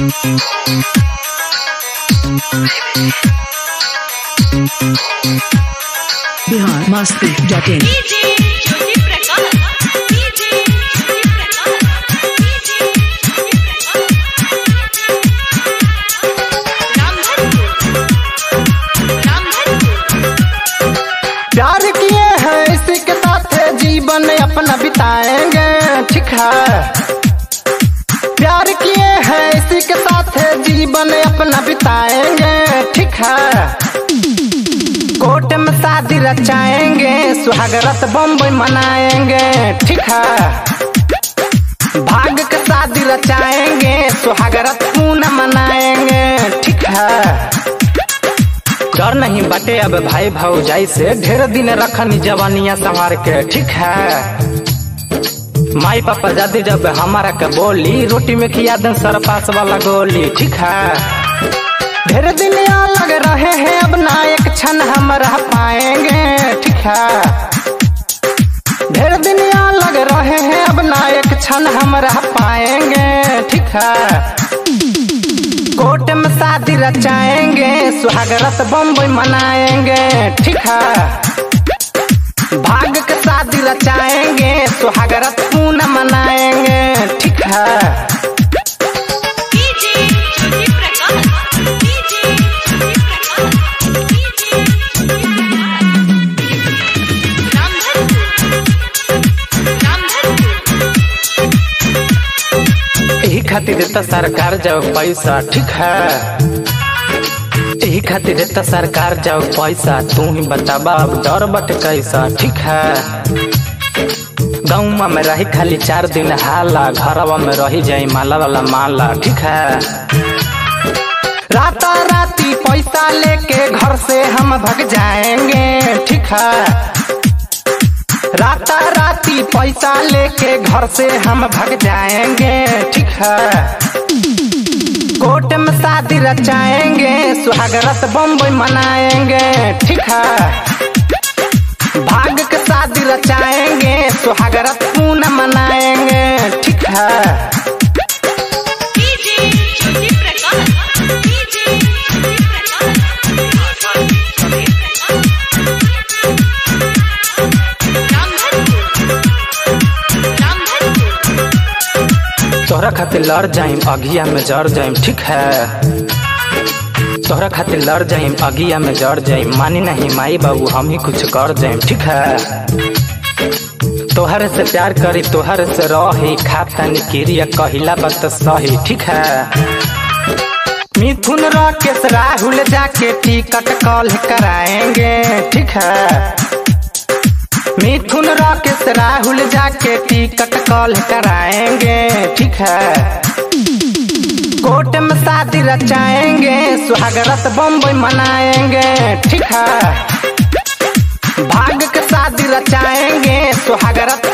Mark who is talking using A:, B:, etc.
A: biharmasti.in
B: प्यार किए हैं इसी के साथ जीवन अपना बिताएंगे, ठीक है। प्यार किए हैं इसी के साथ जीवन अपना बिताएंगे, ठीक है। कोर्ट में शादी रचाएंगे, सुहागरात बम्बई मनाएंगे, ठीक है। भाग के शादी रचाएंगे, सुहागरात पूना मनाएंगे, ठीक है। डर नहीं बटे अब भाई भौजाई से, ढेर दिन रखनी जवानियां संवार के, ठीक है। माई पापा जादी जब हमारा के बोली, रोटी में खिया दें सरपास वाला गोली, ठीक है। ढेर दिन लग रहे हैं, अब ना एक क्षण हम रह पाएंगे, ठीक है। ढेर दिन लग रहे हैं, अब ना एक क्षण हम रह पाएंगे, ठीक है। कोर्ट में शादी रचाएंगे, सुहागरात बम्बई मनाएंगे, ठीक है। भाग के शादी रचाएंगे, सुहागरात पूना मनाएंगे, ठीक है। यही खातिर देता सरकार जाओ पैसा, ठीक है। यही खातिर देता सरकार जाओ पैसा, तू ही बताबा अब डर बट कैसा, ठीक है। गाँव में रही खाली 4 दिन हाला, घरवा में रही जाई माला वाला माला, ठीक है। राता राती पैसा लेके घर से हम भग जाएंगे, ठीक है। राता राती पैसा लेके घर से हम भग जाएंगे, ठीक है। कोर्ट में शादी रचाएंगे, सुहागरात बम्बई मनाएंगे, ठीक है। भाग के शादी रचाएंगे, सुहागरात पूना मनाएंगे, ठीक है। तोहरा खातिर लड़ जाइम, अगिया में जड़ जाइम, ठीक है। तोहरा खातिर लड़ जाइम, अगिया में जड़ जाइम, मानी नहीं माई बाबू हम ही कुछ कर जाइम, ठीक है। तोहरे से प्यार करी, तोहरे से रही, खातनी क्रिया कहिला बात सही, ठीक है। मिथुन राकेश राहुल जाके टिकट कॉल कराएंगे, ठीक है। मिथुन राकेश राहुल जाके टिकट कॉल कराएंगे, ठीक है। कोर्ट में शादी रचाएंगे, सुहागरात बम्बई मनाएंगे, ठीक है। भाग के शादी रचाएंगे, सुहागरात